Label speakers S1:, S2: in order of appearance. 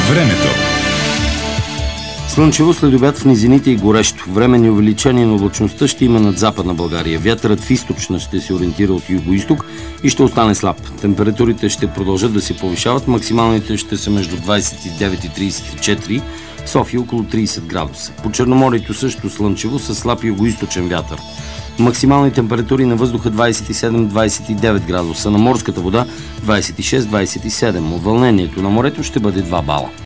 S1: Времето.
S2: Слънчево след обяд в низините и горещо. Временни увеличения на облачността ще има над Западна България. Вятърът в източна ще се ориентира от юго-исток и ще остане слаб. Температурите ще продължат да се повишават. Максималните ще са между 29 и 34, София около 30 градуса. По Черноморието също слънчево с слаб юго-источен вятър. Максимални температури на въздуха 27-29 градуса, на морската вода 26-27. Увълнението на морето ще бъде 2 бала.